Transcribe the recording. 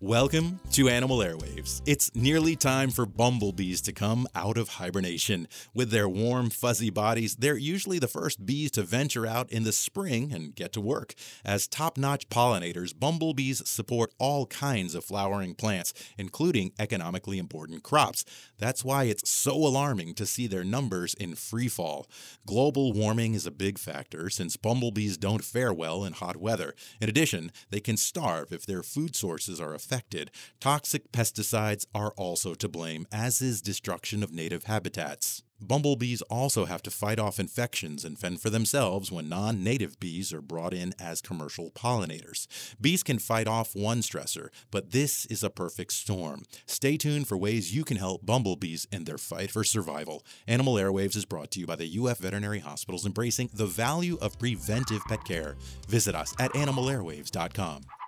Welcome to Animal Airwaves. It's nearly time for bumblebees to come out of hibernation. With their warm, fuzzy bodies, they're usually the first bees to venture out in the spring and get to work. As top-notch pollinators, bumblebees support all kinds of flowering plants, including economically important crops. That's why it's so alarming to see their numbers in free fall. Global warming is a big factor since bumblebees don't fare well in hot weather. In addition, they can starve if their food sources are affected. Toxic pesticides are also to blame, as is destruction of native habitats. Bumblebees also have to fight off infections and fend for themselves when non-native bees are brought in as commercial pollinators. Bees can fight off one stressor, but this is a perfect storm. Stay tuned for ways you can help bumblebees in their fight for survival. Animal Airwaves is brought to you by the UF Veterinary Hospitals, embracing the value of preventive pet care. Visit us at animalairwaves.com.